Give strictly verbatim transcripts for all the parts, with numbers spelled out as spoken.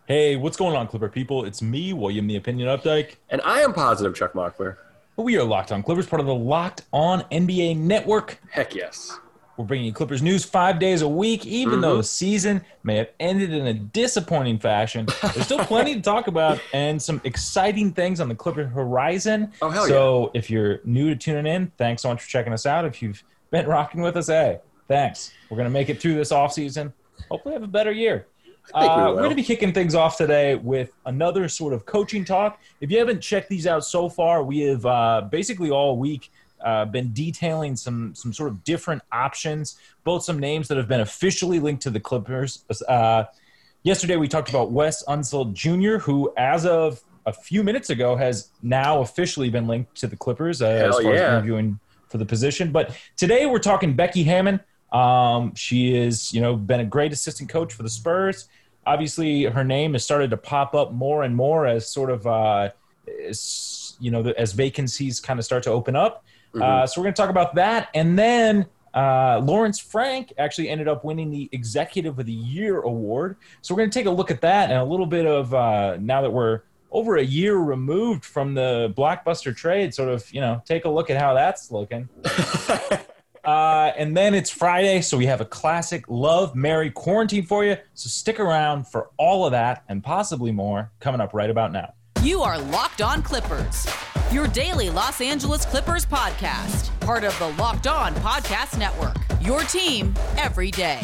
Hey, what's going on, Clipper people? It's me, William the Opinion Updike. And I am positive Chuck Mockler. We are Locked On Clippers, part of the Locked On N B A Network. Heck yes. We're bringing you Clippers news five days a week, even mm-hmm. though the season may have ended in a disappointing fashion. There's still plenty to talk about and some exciting things on the Clipper horizon. Oh, hell so yeah. if you're new to tuning in, thanks so much for checking us out. If you've been rocking with us, hey, thanks. We're going to make it through this offseason. Hopefully have a better year. I think we Uh, will. we're going to be kicking things off today with another sort of coaching talk. If you haven't checked these out so far, we have uh, basically all week uh, been detailing some some sort of different options, both some names that have been officially linked to the Clippers. Uh, yesterday we talked about Wes Unseld Junior, who as of a few minutes ago has now officially been linked to the Clippers uh, as far yeah. as interviewing for the position. But today we're talking Becky Hammon. Um, she is, you know, been a great assistant coach for the Spurs. Obviously, her name has started to pop up more and more as sort of, uh, as, you know, as vacancies kind of start to open up. Mm-hmm. Uh, so we're going to talk about that. And then uh, Lawrence Frank actually ended up winning the Executive of the Year award. So we're going to take a look at that and a little bit of, uh, now that we're over a year removed from the blockbuster trade, sort of, you know, take a look at how that's looking. Uh, and then it's Friday, so we have a classic Love, Marry, Quarantine for you. So stick around for all of that and possibly more coming up right about now. You are Locked On Clippers, your daily Los Angeles Clippers podcast. Part of the Locked On Podcast Network, your team every day.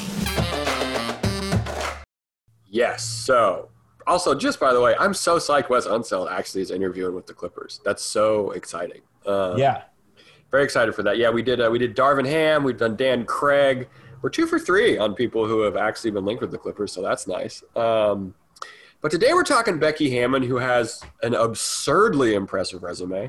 Yes, so also, just by the way, I'm so psyched Wes Unseld actually is interviewing with the Clippers. That's so exciting. Um, yeah. Very excited for that. Yeah, we did uh, we did Darvin Ham. We've done Dan Craig. We're two for three on people who have actually been linked with the Clippers, so that's nice. Um, but today we're talking Becky Hammon, who has an absurdly impressive resume.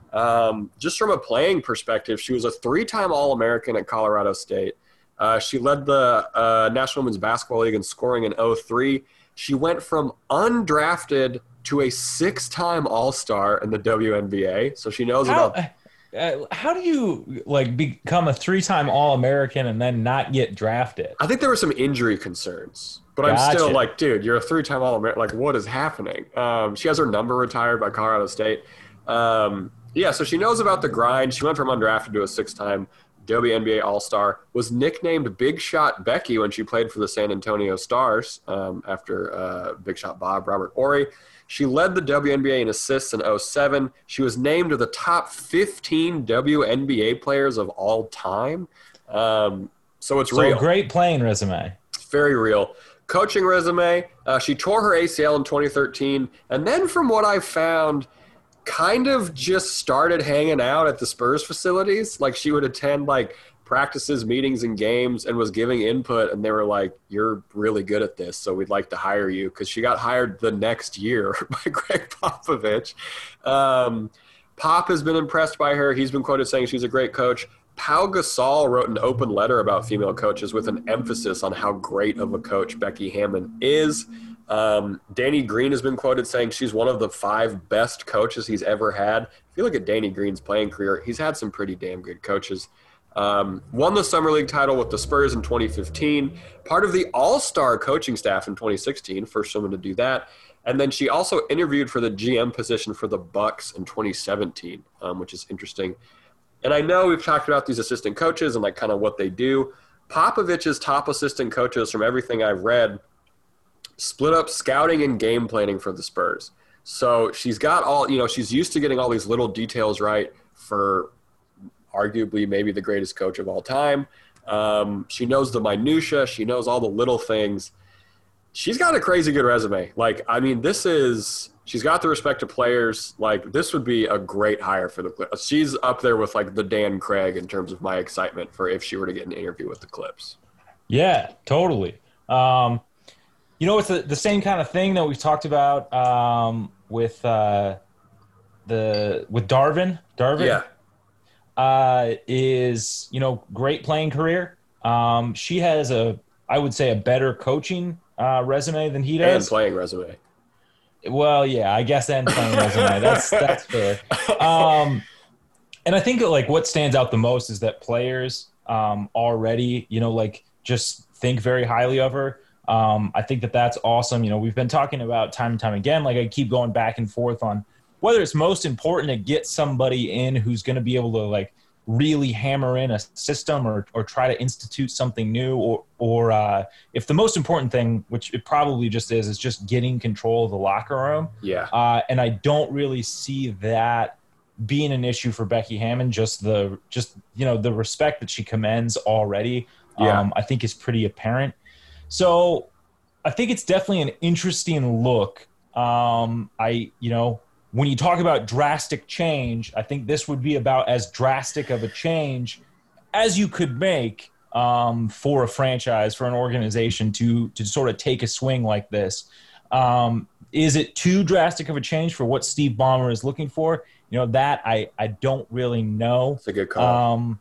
Um, just from a playing perspective, she was a three-time All-American at Colorado State. Uh, she led the uh, National Women's Basketball League in scoring in oh three. She went from undrafted to a six-time All-Star in the W N B A, so she knows How- about – Uh, how do you like become a three-time All-American and then not get drafted? I think there were some injury concerns, but Gotcha. I'm still like, dude, you're a three-time All-American. Like, what is happening? Um, she has her number retired by Colorado State. Um, yeah, so she knows about the grind. She went from undrafted to a six-time W N B A All-Star, was nicknamed Big Shot Becky when she played for the San Antonio Stars um, after uh, Big Shot Bob, Robert Horry. She led the W N B A in assists in oh seven. She was named to the top fifteen W N B A players of all time. Um, so it's so real. A great playing resume. It's very real. Coaching resume, uh, she tore her A C L in twenty thirteen. And then from what I found, kind of just started hanging out at the Spurs facilities. Like she would attend like practices, meetings, and games and was giving input, and they were like, you're really good at this, so we'd like to hire you, because she got hired the next year by Greg Popovich. Um, Pop has been impressed by her. He's been quoted saying she's a great coach. Pau Gasol wrote an open letter about female coaches with an emphasis on how great of a coach Becky Hammon is. Um, Danny Green has been quoted saying she's one of the five best coaches he's ever had. If you look at Danny Green's playing career, he's had some pretty damn good coaches. Um, won the Summer League title with the Spurs in twenty fifteen, part of the All-Star coaching staff in twenty sixteen, first woman to do that. And then she also interviewed for the G M position for the Bucks in twenty seventeen, um, which is interesting. And I know we've talked about these assistant coaches and like kind of what they do. Popovich's top assistant coaches, from everything I've read, split up scouting and game planning for the Spurs. So she's got all, you know, she's used to getting all these little details right for arguably maybe the greatest coach of all time. Um, she knows the minutia. She knows all the little things. She's got a crazy good resume. Like, I mean, this is – she's got the respect of players. Like, this would be a great hire for the Clips. She's up there with, like, the Dan Craig in terms of my excitement for if she were to get an interview with the Clips. Yeah, totally. Um, you know, it's the, the same kind of thing that we've talked about um, with uh, the with Darvin. Darvin. Yeah. Uh, is, you know, great playing career. Um, she has a, I would say, a better coaching uh, resume than he does. And playing resume. Well, yeah, I guess and playing resume. That's that's fair. Um, and I think that, like, what stands out the most is that players um, already, you know, like, just think very highly of her. Um, I think that that's awesome. You know, we've been talking about time and time again, like I keep going back and forth on whether it's most important to get somebody in who's going to be able to like really hammer in a system or, or try to institute something new, or, or uh, if the most important thing, which it probably just is, is just getting control of the locker room. Yeah. Uh, and I don't really see that being an issue for Becky Hammon. Just the, just, you know, the respect that she commends already, Yeah. um, I think is pretty apparent. So I think it's definitely an interesting look. Um, I, you know, when you talk about drastic change, I think this would be about as drastic of a change as you could make um, for a franchise, for an organization to to sort of take a swing like this. Um, is it too drastic of a change for what Steve Ballmer is looking for? You know, that I, I don't really know. It's a good call. Um,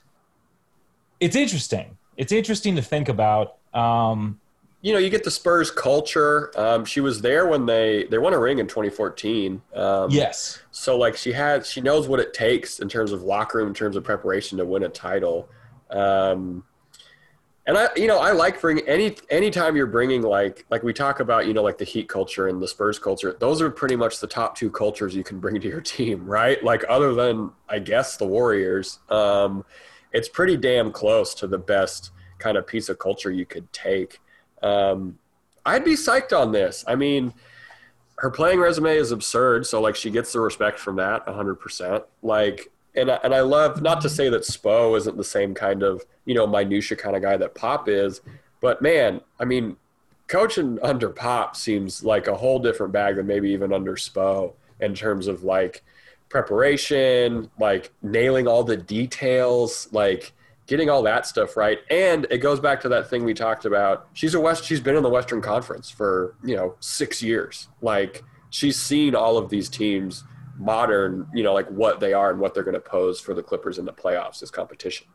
it's interesting. It's interesting to think about. Um, You know, you get the Spurs culture. Um, she was there when they, they won a ring in twenty fourteen. Um, yes. So, like, she had, she knows what it takes in terms of locker room, in terms of preparation to win a title. Um, and I, you know, I like bringing any, anytime you're bringing like, like we talk about, you know, like the Heat culture and the Spurs culture, those are pretty much the top two cultures you can bring to your team, right? Like, other than, I guess, the Warriors, um, it's pretty damn close to the best kind of piece of culture you could take. Um, I'd be psyched on this. I mean, her playing resume is absurd. So like she gets the respect from that a hundred percent. Like, and I, and I love, not to say that Spo isn't the same kind of, you know, minutia kind of guy that Pop is, but man, I mean, coaching under Pop seems like a whole different bag than maybe even under Spo in terms of like preparation, like nailing all the details, like getting all that stuff right. And it goes back to that thing we talked about. She's a West, she's been in the Western Conference for, you know, six years. Like she's seen all of these teams modern, you know, like what they are and what they're going to pose for the Clippers in the playoffs as competition.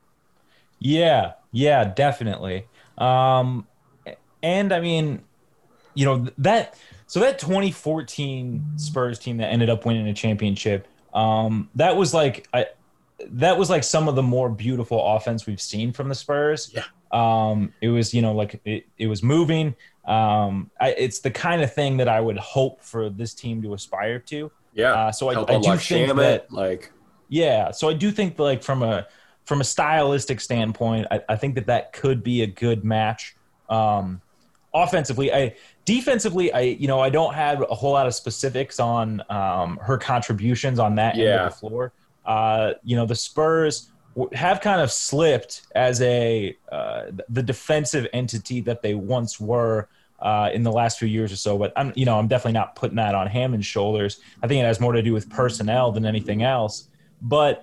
Yeah, yeah, definitely. Um, and I mean, you know, that, so that twenty fourteen Spurs team that ended up winning a championship, um, that was like, I, that was like some of the more beautiful offense we've seen from the Spurs. Yeah. Um, it was, you know, like it, it was moving. Um, I, it's the kind of thing that I would hope for this team to aspire to. Yeah. Uh, so I, Help I do unlock think Shamet, that, like, yeah. So I do think that, like from a, from a stylistic standpoint, I, I think that that could be a good match. Um, offensively, I, defensively, I, you know, I don't have a whole lot of specifics on um, her contributions on that end Yeah. of the floor. Uh, you know, the Spurs have kind of slipped as a uh, the defensive entity that they once were uh, in the last few years or so. But I'm, you know, I'm definitely not putting that on Hammond's shoulders. I think it has more to do with personnel than anything else. But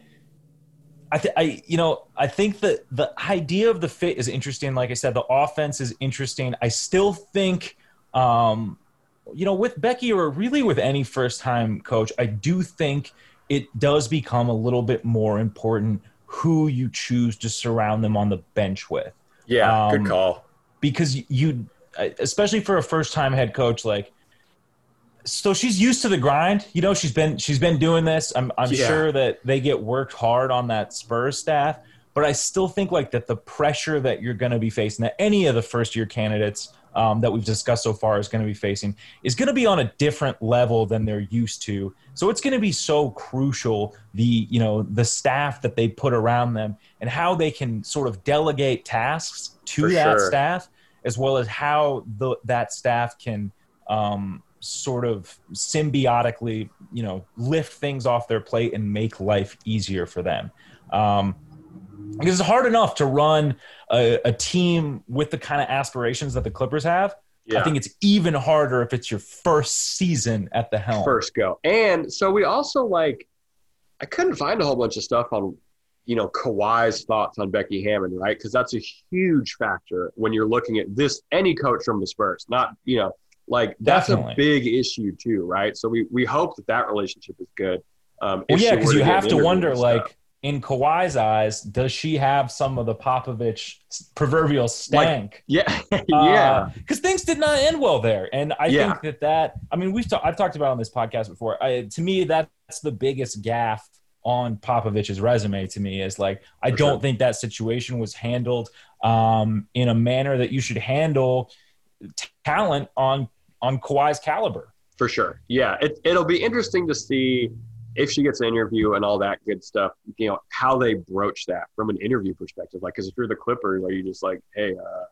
I, th- I, you know, I think that the idea of the fit is interesting. Like I said, the offense is interesting. I still think, um, you know, with Becky or really with any first-time coach, I do think it does become a little bit more important who you choose to surround them on the bench with. yeah, Um, good call. Because you, especially for a first-time head coach, like, so she's used to the grind. You know, she's been she's been doing this. I'm I'm Yeah. sure that they get worked hard on that Spurs staff, but I still think like that the pressure that you're going to be facing, that any of the first-year candidates um, that we've discussed so far is going to be facing, is going to be on a different level than they're used to. So it's going to be so crucial, the you know the staff that they put around them and how they can sort of delegate tasks to For that sure. staff, as well as how the that staff can um, sort of symbiotically, you know, lift things off their plate and make life easier for them. Um, because it's hard enough to run a, a team with the kind of aspirations that the Clippers have. Yeah. I think it's even harder if it's your first season at the helm. First go. And so we also like, I couldn't find a whole bunch of stuff on, you know, Kawhi's thoughts on Becky Hammon, right? Because that's a huge factor when you're looking at this, any coach from the Spurs, not, you know, like that's Definitely. a big issue too, right? So we, we hope that that relationship is good. Um, Well, if yeah, she because were you get have an to interview wonder, and like, stuff. in Kawhi's eyes, does she have some of the Popovich proverbial stank? yeah, yeah, Because things did not end well there, and I Yeah. think that that I mean we've ta- I've talked about it on this podcast before. I, to me, that's the biggest gaffe on Popovich's resume to me is like, I For don't sure. think that situation was handled um, in a manner that you should handle t- talent on, on Kawhi's caliber. For sure. Yeah. It, it'll be interesting to see if she gets an interview and all that good stuff, you know, how they broach that from an interview perspective. Like, because if you're the Clippers, are you just like, hey,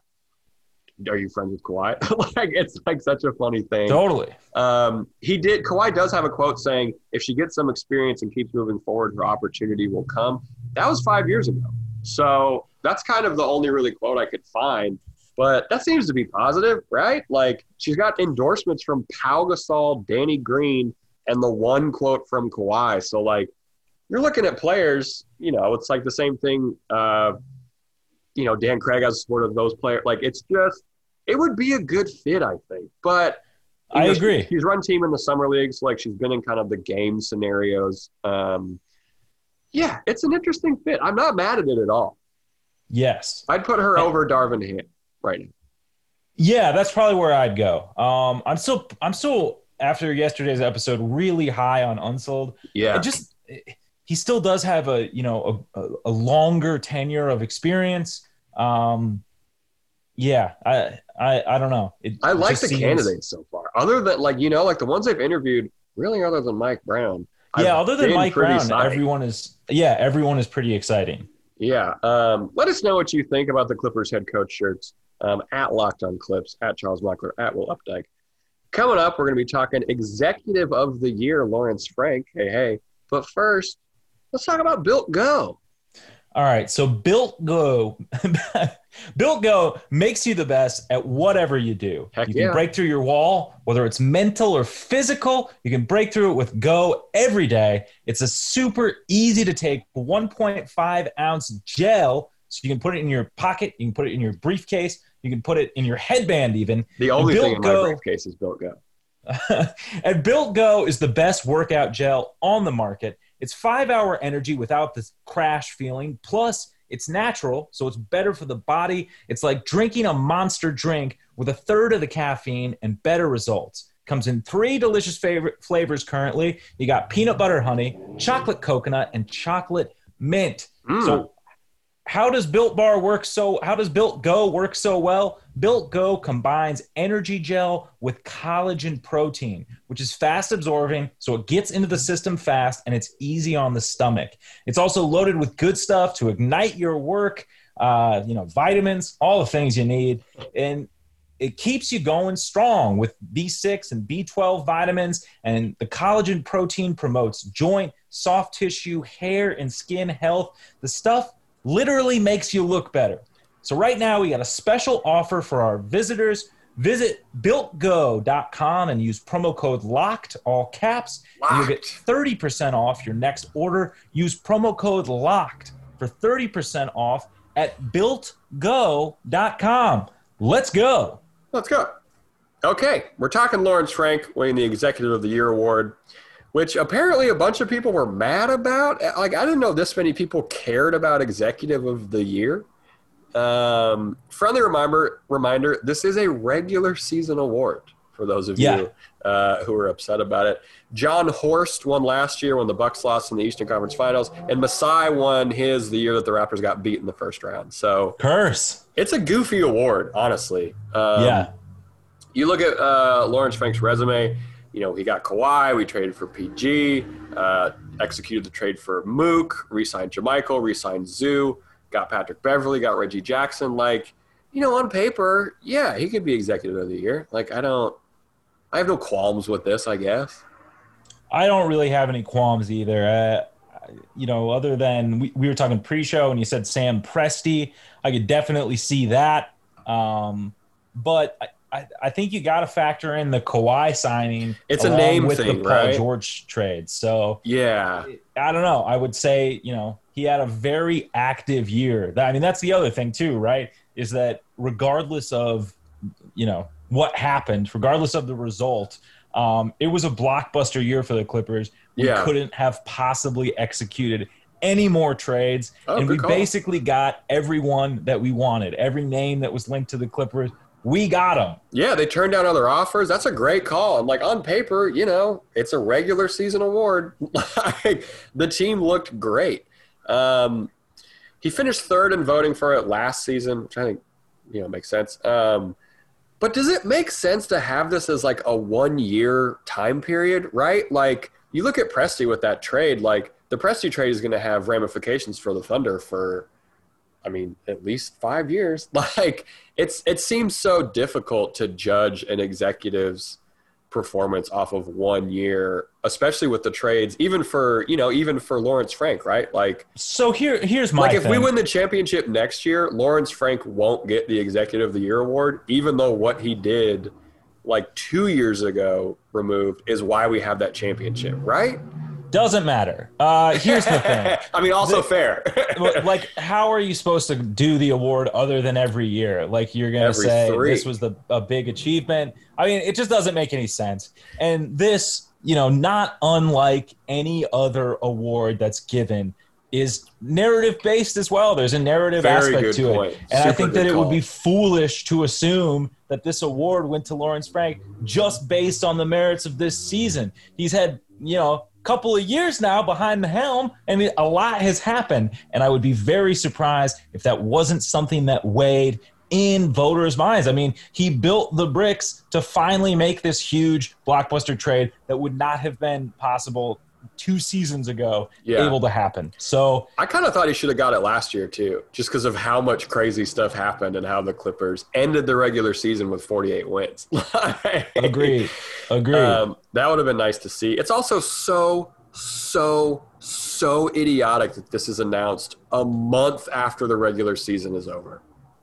uh, are you friends with Kawhi? Like, it's like such a funny thing. Totally. Um, he did. Kawhi does have a quote saying, if she gets some experience and keeps moving forward, her opportunity will come. That was five years ago. So that's kind of the only really quote I could find. But that seems to be positive, right? Like, she's got endorsements from Pau Gasol, Danny Green, and the one quote from Kawhi. So, like, you're looking at players, you know, it's like the same thing, uh, you know, Dan Craig has support of those players. Like, it's just – it would be a good fit, I think. But – I know, agree. She, she's run team in the summer leagues. Like, she's been in kind of the game scenarios. Um, yeah, it's an interesting fit. I'm not mad at it at all. Yes. I'd put her over Darvin Ham right now. Yeah, that's probably where I'd go. Um, I'm still, I'm still after yesterday's episode, really high on Unsold. Yeah. It just, he still does have a, you know, a, a longer tenure of experience. Um, yeah, I, I, I don't know. It I like just the seems- candidates so far. Other than, like, you know, like the ones they've interviewed, really other than Mike Brown. Yeah, I've other than been Mike pretty Brown, psyched. everyone is, yeah, everyone is pretty exciting. Yeah. Um, let us know what you think about the Clippers head coach shirts um, at Locked on Clips, at Charles Mockler, at Will Updike. Coming up, we're going to be talking Executive of the Year, Lawrence Frank. Hey, hey. But first, let's talk about Built Go. All right, so Built Go, Built Go makes you the best at whatever you do. Heck you can yeah. break through your wall, whether it's mental or physical. You can break through it with Go every day. It's a super easy to take one point five ounce gel, so you can put it in your pocket, you can put it in your briefcase, you can put it in your headband even. The only Built thing in my Go- briefcase is Built Go. and Built Go is the best workout gel on the market. It's five-hour energy without the crash feeling. Plus, it's natural, so it's better for the body. It's like drinking a monster drink with a third of the caffeine and better results. Comes in three delicious favorite flavors currently. You got peanut butter honey, chocolate coconut, and chocolate mint. Mm. So how does Built Bar work so how does Built Go work so well? Built Go combines energy gel with collagen protein, which is fast absorbing, so it gets into the system fast and it's easy on the stomach. It's also loaded with good stuff to ignite your work, uh, you know, vitamins, all the things you need. And it keeps you going strong with B six and B twelve vitamins, and the collagen protein promotes joint, soft tissue, hair, and skin health. The stuff literally makes you look better. So right now we got a special offer for our visitors. Visit built go dot com and use promo code LOCKED, all caps, and you'll get thirty percent off your next order. Use promo code LOCKED for thirty percent off at built go dot com. Let's go. Let's go. Okay, we're talking Lawrence Frank winning the Executive of the Year award, which apparently a bunch of people were mad about. Like, I didn't know this many people cared about Executive of the Year. Um, friendly reminder, reminder, this is a regular season award for those of Yeah. you uh, who are upset about it. John Horst won last year when the Bucks lost in the Eastern Conference Finals, and Masai won his the year that the Raptors got beat in the first round. So Curse. it's a goofy award, honestly. Um, Yeah. You look at uh, Lawrence Frank's resume. You know, he got Kawhi. We traded for P G. Uh, executed the trade for Mook. Re-signed JaMychal. Re-signed Zoo. Got Patrick Beverly. Got Reggie Jackson. Like, you know, on paper, yeah, he could be Executive of the Year. Like, I don't – I have no qualms with this, I guess. I don't really have any qualms either. Uh, you know, other than we, we were talking pre-show and you said Sam Presti. I could definitely see that. Um, but I, I, I think you got to factor in the Kawhi signing. It's a along name with thing, the Paul right? George trade. So Yeah. I don't know. I would say, you know, he had a very active year. That, I mean, that's the other thing too, right? Is that regardless of, you know, what happened, regardless of the result, um, it was a blockbuster year for the Clippers. We Yeah. couldn't have possibly executed any more trades. Oh, and good we call. basically got everyone that we wanted. Every name that was linked to the Clippers we got him. Yeah, they turned down other offers. That's a great call. And like on paper, you know, it's a regular season award. Like the team looked great. Um, he finished third in voting for it last season, which I think, you know, makes sense. Um, but does it make sense to have this as like a one-year time period, right? Like you look at Presti with that trade, like the Presti trade is going to have ramifications for the Thunder for, I mean, at least five years. Like it's, it seems so difficult to judge an executive's performance off of one year, especially with the trades, even for, you know, even for Lawrence Frank, right? Like, so here, here's my like if thing. we win the championship next year, Lawrence Frank won't get the executive of the year award, even though what he did like two years ago removed is why we have that championship, right? Doesn't matter. Uh, here's the thing. I mean, also The- fair. Like, how are you supposed to do the award other than every year? Like, you're going to Every say three. this was the a big achievement. I mean, it just doesn't make any sense. And this, you know, not unlike any other award that's given, is narrative based as well. There's a narrative Very aspect good to point. it. And I Super think that good it would call. be foolish to assume that this award went to Lawrence Frank just based on the merits of this season. He's had, you know, couple of years now behind the helm, and a lot has happened. And I would be very surprised if that wasn't something that weighed in voters' minds. I mean, he built the bricks to finally make this huge blockbuster trade that would not have been possible two seasons ago, Yeah. able to happen. So I kind of thought he should have got it last year too, just because of how much crazy stuff happened and how the Clippers ended the regular season with forty-eight wins. agreed, agreed. Um, that would have been nice to see. It's also so, so, so idiotic that this is announced a month after the regular season is over.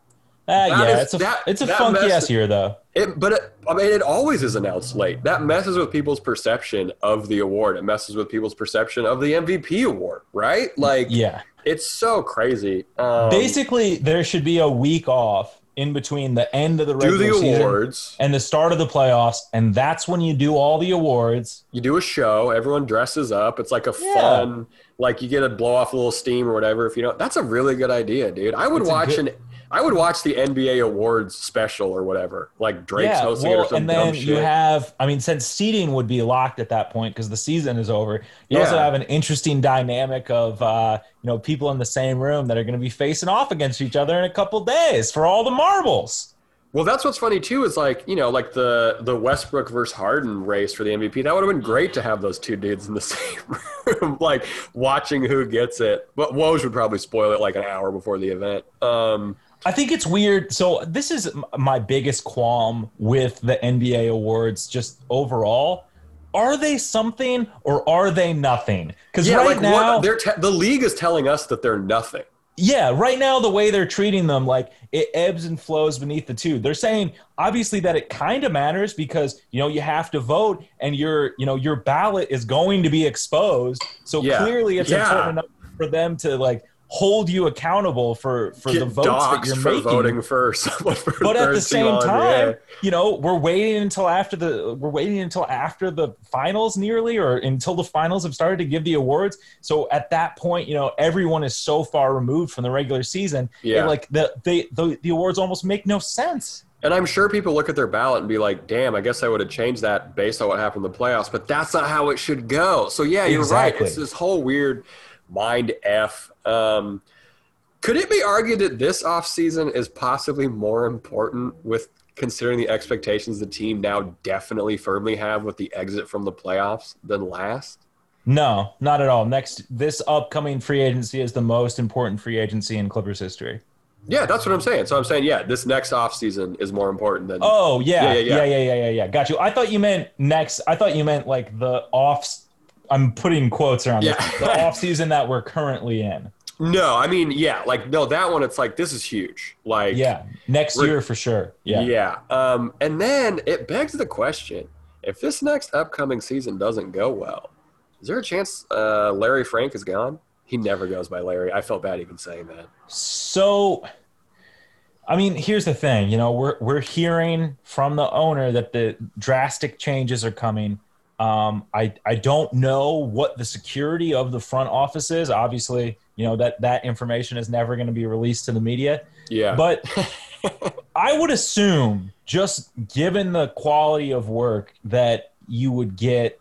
Uh, that yeah, is- it's a that- it's a that funky mess- ass year though. It, but it, I mean, it always is announced late. That messes with people's perception of the award. It messes with people's perception of the M V P award, right? Like, Yeah. it's so crazy. Um, Basically, there should be a week off in between the end of the do regular the season awards. and the start of the playoffs, and that's when you do all the awards. You do a show. Everyone dresses up. It's like a Yeah. fun, like you get to blow off a little steam or whatever. If you know, that's a really good idea, dude. I would It's a watch good- an, I would watch the N B A awards special or whatever. Like Drake's Yeah, hosting it or well, some and dumb then shit. you have, I mean, since seeding would be locked at that point because the season is over, you Yeah. also have an interesting dynamic of, uh, you know, people in the same room that are going to be facing off against each other in a couple days for all the marbles. Well, that's what's funny too. Is like, you know, like the the Westbrook versus Harden race for the M V P. That would have been great to have those two dudes in the same room, like watching who gets it. But Woj would probably spoil it like an hour before the event. Um, I think it's weird. So this is m- my biggest qualm with the N B A awards just overall. Are they something or are they nothing? Because yeah, right like now, what, they're te- the league is telling us that they're nothing. yeah, right now the way they're treating them, like it ebbs and flows beneath the two. They're saying obviously that it kind of matters because you know you have to vote and your you know your ballot is going to be exposed. So Yeah. clearly it's Yeah. important enough for them to like hold you accountable for for Get the votes that doxxed you're for making. voting for someone for But at third the team same on, time, yeah. you know, we're waiting until after the we're waiting until after the finals nearly, or until the finals have started to give the awards. So at that point, you know, everyone is so far removed from the regular season. Yeah. it, like the, they, the the awards almost make no sense. And I'm sure people look at their ballot and be like, damn, I guess I would have changed that based on what happened in the playoffs. But that's not how it should go. So, yeah, you're Exactly. right. It's this whole weird mind F. Um, could it be argued that this offseason is possibly more important with considering the expectations the team now definitely firmly have with the exit from the playoffs than last? No, not at all. Next, this upcoming free agency is the most important free agency in Clippers history. Yeah, that's what I'm saying. So I'm saying, yeah, this next offseason is more important than Oh yeah, Yeah, yeah, yeah, yeah, yeah. yeah, yeah, yeah. Got you. I thought you meant next. I thought you meant like the offs. I'm putting quotes around Yeah. this. The off season that we're currently in. No, I mean, yeah, like, no, that one, it's like, this is huge. Like, Yeah, next We're- year for sure. Yeah. Yeah. Um, and then it begs the question, if this next upcoming season doesn't go well, is there a chance uh, Larry Frank is gone? He never goes by Larry. I felt bad even saying that. So, I mean, here's the thing. You know, we're we're hearing from the owner that the drastic changes are coming. Um, I I don't know what the security of the front office is. Obviously, you know that that information is never going to be released to the media. Yeah. But I would assume, just given the quality of work, that you would get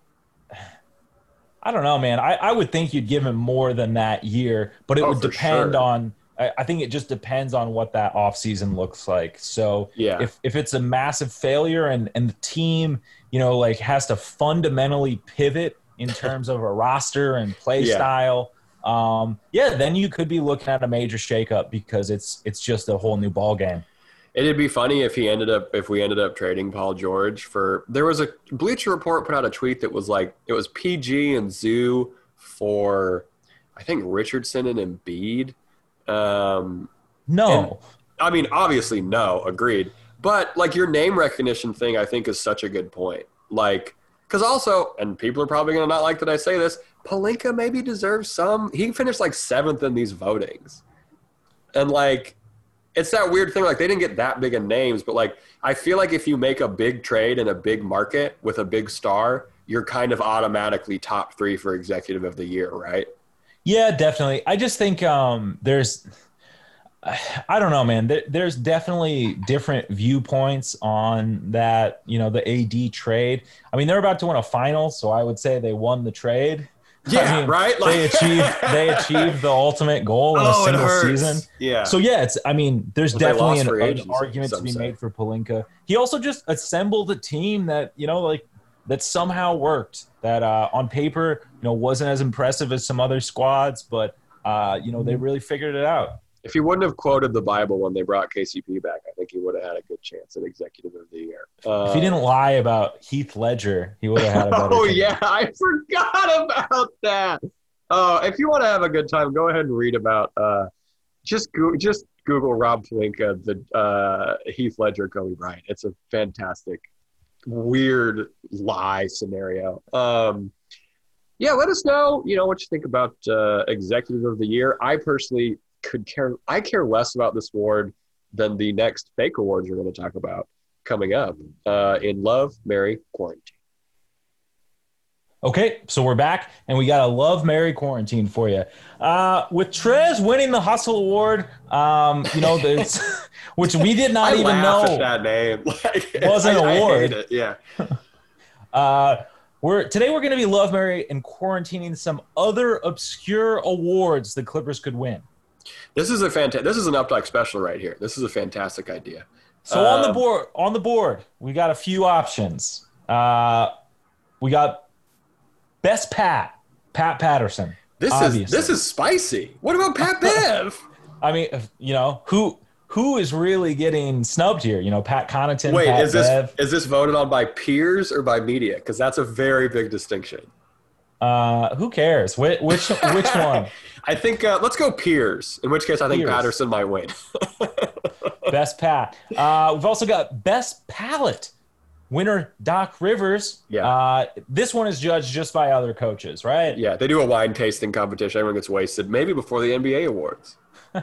– I don't know, man. I, I would think you'd give him more than that year, but it Oh, would for depend sure. on – I think it just depends on what that offseason looks like. So Yeah. if, if it's a massive failure and, and the team, you know, like has to fundamentally pivot in terms of a roster and play Yeah. style, um, yeah, then you could be looking at a major shakeup because it's it's just a whole new ball game. It'd be funny if he ended up if we ended up trading Paul George for. There was a Bleacher Report put out a tweet that was like it was P G and Zoo for, I think, Richardson and Embiid. Um, No. And, I mean, obviously, no, agreed. But like your name recognition thing, I think is such a good point. Like, because also, and people are probably going to not like that I say this, Pelinka maybe deserves some. He finished like seventh in these votings, and like, it's that weird thing. Like, they didn't get that big of names, but like, I feel like if you make a big trade in a big market with a big star, you're kind of automatically top three for executive of the year, right? Yeah, definitely. I just think um, there's, I don't know, man. There, there's definitely different viewpoints on that, you know, the A D trade. I mean, they're about to win a final, so I would say they won the trade. Yeah, I mean, right? they Like- achieved they achieved the ultimate goal in Oh, a it single hurts. season. Yeah. So yeah, it's. I mean, there's But they definitely lost an, free an agency, argument to some be say. made for Pelinka. He also just assembled a team that you know, like that somehow worked. That uh, on paper, you know, wasn't as impressive as some other squads, but uh, you know, they really figured it out. If he wouldn't have quoted the Bible when they brought K C P back, I think he would have had a good chance at executive of the year. Uh, If he didn't lie about Heath Ledger, he would have had a better oh chance. yeah, I forgot about that. Uh, if you want to have a good time, go ahead and read about. Uh, just go, just Google Rob Pelinka, the uh, Heath Ledger, Kobe Bryant. It's a fantastic, weird lie scenario. Um, yeah, let us know. You know what you think about uh, executive of the year. I personally could care. I care less about this award than the next fake awards we're going to talk about coming up uh, in Love, Marry, Quarantine. Okay, so we're back, and we got a Love, Marry, Quarantine for you. Uh, with Trez winning the Hustle Award, um, you know, there's, which we did not I even laugh know at that name. Like, was an I, I award. hate it. Yeah. Uh, we're today we're going to be Love, Marry, and quarantining some other obscure awards the Clippers could win. This is a fantastic. This is an Updike special right here. This is a fantastic idea. So on the Um, board, on the board, we got a few options. Uh, we got Best Pat, Pat Patterson. This obviously. is this is spicy. What about Pat Bev? I mean, if- you know, who who is really getting snubbed here? You know, Pat Connaughton, Wait, Pat is this Bev. is this voted on by peers or by media? Because that's a very big distinction. Uh, who cares? Which which, which one? I think uh, let's go peers. In which case, I think Peers. Patterson might win. Best Pat. Uh, we've also got Best Palette. Winner Doc Rivers. Yeah. Uh, this one is judged just by other coaches, right? Yeah, they do a wine tasting competition. Everyone gets wasted, maybe before the N B A awards.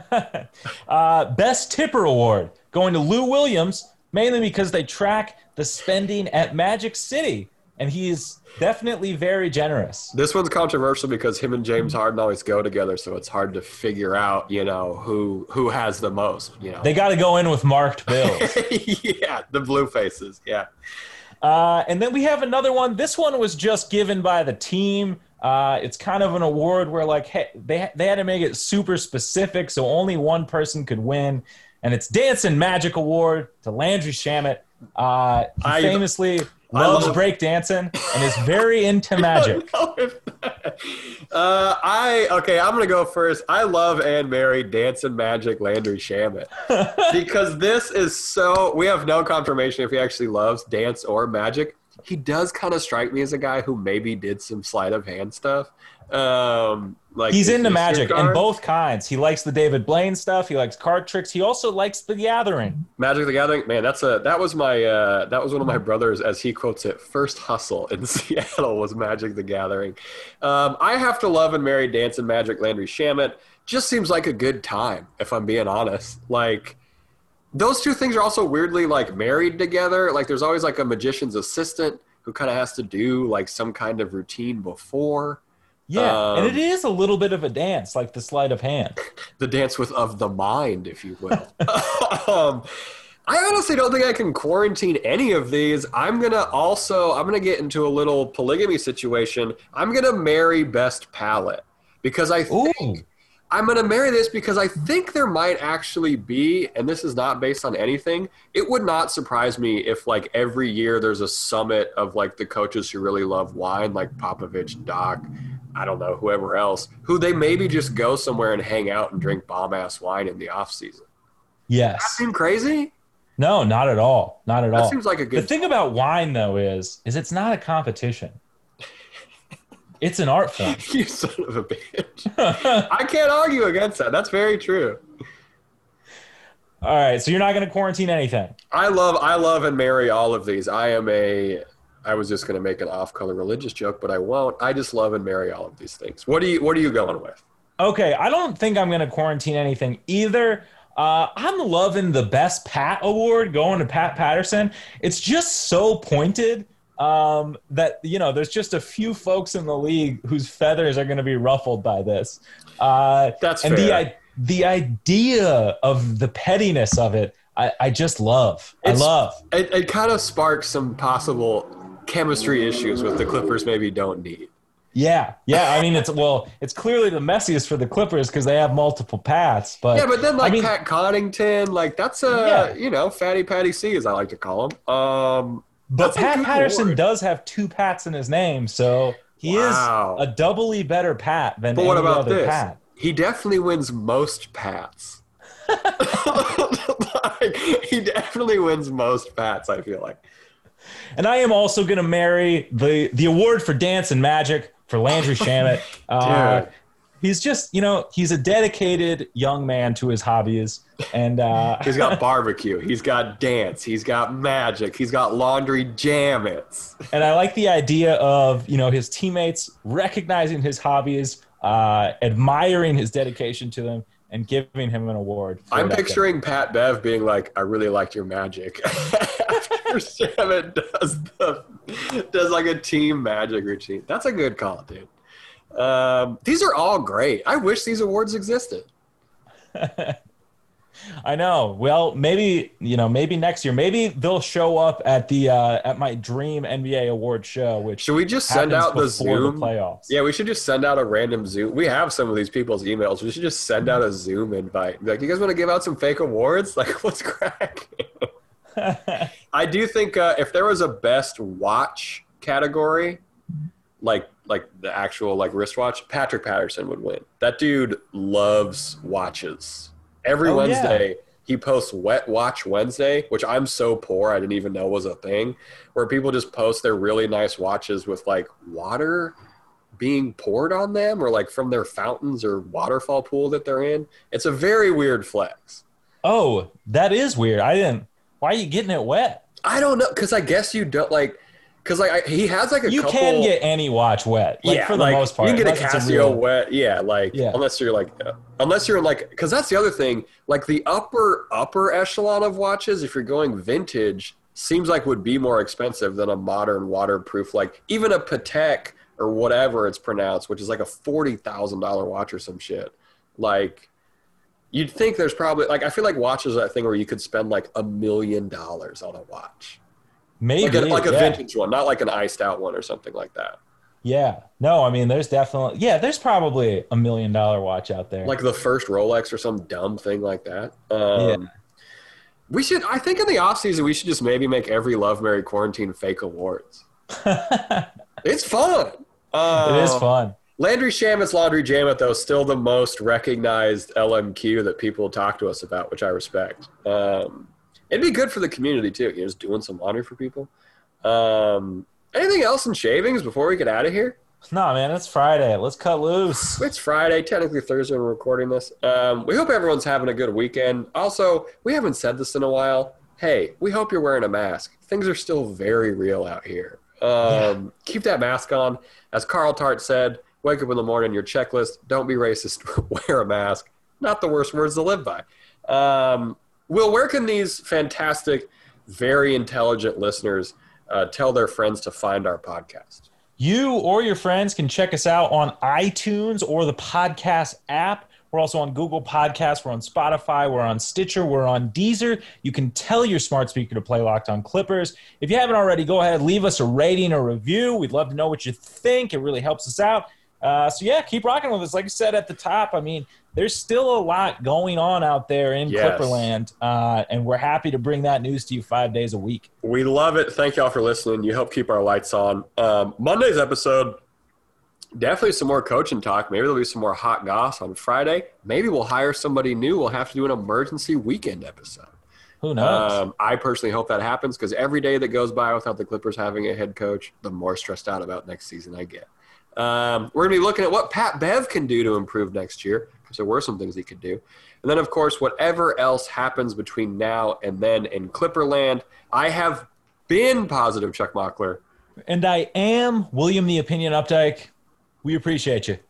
Uh, Best Tipper Award going to Lou Williams, mainly because they track the spending at Magic City, and he is definitely very generous. This one's controversial because him and James Harden always go together, so it's hard to figure out, you know, who who has the most. You know, They got to go in with marked bills. yeah, the blue faces. Yeah, Uh, and then we have another one. This one was just given by the team. Uh, it's kind of an award where, like, hey, they they had to make it super specific, so only one person could win. And it's Dance and Magic Award to Landry Shamet. Uh, he I- famously I loves love- breakdancing and is very into magic. I don't know if that- uh, I okay. I'm gonna go first. I love Anne Mary, Dance and Magic, Landry Shamet, because this is so. We have no confirmation if he actually loves dance or magic. He does kind of strike me as a guy who maybe did some sleight of hand stuff. Um, like He's is into this your magic and card? both kinds. He likes the David Blaine stuff. He likes card tricks. He also likes the Gathering. Magic the Gathering, man, that's a that was my uh, that was one of my brothers, as he quotes it, first hustle in Seattle was Magic the Gathering. Um, I have to love and marry Dance and Magic Landry Shamet. Just seems like a good time, if I'm being honest. Like those two things are also weirdly like married together. Like there's always like a magician's assistant who kind of has to do like some kind of routine before. Yeah, and Um, it is a little bit of a dance, like the sleight of hand. The dance with of the mind, if you will. um, I honestly don't think I can quarantine any of these. I'm going to also, I'm going to get into a little polygamy situation. I'm going to marry best palette because I think Ooh. I'm going to marry this because I think there might actually be, and this is not based on anything, it would not surprise me if like every year there's a summit of like the coaches who really love wine, like Popovich, Doc, I don't know, whoever else, who they maybe just go somewhere and hang out and drink bomb-ass wine in the off season. Yes. That seem crazy? No, not at all. Not at that all. That seems like a good The thing about wine, though, is is it's not a competition. It's an art form. You son of a bitch. I can't argue against that. That's very true. All right, so you're not going to quarantine anything. I love I love and marry all of these. I am a I was just going to make an off-color religious joke, but I won't. I just love and marry all of these things. What do you what are you going with? Okay, I don't think I'm going to quarantine anything either. Uh, I'm loving the Best Pat Award going to Pat Patterson. It's just so pointed um, that, you know, there's just a few folks in the league whose feathers are going to be ruffled by this. Uh, That's and fair. the the idea of the pettiness of it, I, I just love. It's, I love. It, it kind of sparks some possible chemistry issues with the Clippers maybe don't need. Yeah, yeah. I mean, it's well, it's clearly the messiest for the Clippers because they have multiple paths. But yeah, but then like I mean, Pat Connaughton, like that's a yeah. you know Fatty Patty C as I like to call him. Um, but Pat Patterson award. does have two Pats in his name, so he wow. is a doubly better Pat than but any what about other this? Pat. He definitely wins most Pats. like, he definitely wins most Pats. I feel like. And I am also going to marry the the award for dance and magic for Landry Shamet. Uh, he's just, you know, he's a dedicated young man to his hobbies. And uh, he's got barbecue. He's got dance. He's got magic. He's got laundry jammits. And I like the idea of, you know, his teammates recognizing his hobbies, uh, admiring his dedication to them, and giving him an award. I'm picturing day. Pat Bev being like, I really liked your magic. After Shamet does, the, does like a team magic routine. That's a good call, dude. Um, these are all great. I wish these awards existed. I know. Well, maybe, you know, maybe next year, maybe they'll show up at the uh, at my dream N B A award show. Which should we just send out the Zoom the playoffs? Yeah, we should just send out a random Zoom. We have some of these people's emails. We should just send out a Zoom invite. Like, you guys want to give out some fake awards? Like, what's cracking? I do think uh, if there was a best watch category, like like the actual like wristwatch, Patrick Patterson would win. That dude loves watches. Every oh, Wednesday, yeah. he posts Wet Watch Wednesday, which I'm so poor I didn't even know was a thing, where people just post their really nice watches with, like, water being poured on them or, like, from their fountains or waterfall pool that they're in. It's a very weird flex. Oh, that is weird. I didn't – why are you getting it wet? I don't know because I guess you don't, like – because like I, he has like a you couple, can get any watch wet, like, yeah, for the like, most part. You can get a Casio a real, wet, yeah, like yeah. unless you're like, uh, unless you're in like, because that's the other thing. Like the upper upper echelon of watches, if you're going vintage, seems like would be more expensive than a modern waterproof, like even a Patek or whatever it's pronounced, which is like a forty thousand dollar watch or some shit. Like you'd think there's probably like I feel like watches are that thing where you could spend like a million dollars on a watch. Maybe. Like a, like a yeah. vintage one, not like an iced out one or something like that. Yeah. No, I mean, there's definitely – yeah, there's probably a million-dollar watch out there. Like the first Rolex or some dumb thing like that. Um, yeah. We should – I think in the offseason we should just maybe make every Love, Marry, Quarantine fake awards. It's fun. Uh, it is fun. Landry Shamet's Laundry Jamit, though, still the most recognized L M Q that people talk to us about, which I respect. Um It'd be good for the community, too. You know, just doing some laundry for people. Um, anything else in shavings before we get out of here? No, man, it's Friday. Let's cut loose. It's Friday, technically Thursday when we're recording this. Um, we hope everyone's having a good weekend. Also, we haven't said this in a while. Hey, we hope you're wearing a mask. Things are still very real out here. Um, yeah. Keep that mask on. As Carl Tart said, wake up in the morning, your checklist, don't be racist, wear a mask. Not the worst words to live by. Um Will, where can these fantastic, very intelligent listeners uh, tell their friends to find our podcast? You or your friends can check us out on iTunes or the podcast app. We're also on Google Podcasts. We're on Spotify. We're on Stitcher. We're on Deezer. You can tell your smart speaker to play Locked On Clippers. If you haven't already, go ahead, leave us a rating or review. We'd love to know what you think. It really helps us out. Uh, so, yeah, keep rocking with us. Like I said at the top, I mean, there's still a lot going on out there in yes. Clipperland, uh, and we're happy to bring that news to you five days a week. We love it. Thank y'all for listening. You help keep our lights on. Um, Monday's episode, definitely some more coaching talk. Maybe there'll be some more hot goss on Friday. Maybe we'll hire somebody new. We'll have to do an emergency weekend episode. Who knows? Um, I personally hope that happens because every day that goes by without the Clippers having a head coach, the more stressed out about next season I get. Um, we're going to be looking at what Pat Bev can do to improve next year because there were some things he could do. And then, of course, whatever else happens between now and then in Clipperland, I have been positive Chuck Mockler. And I am William the Opinion Updike. We appreciate you.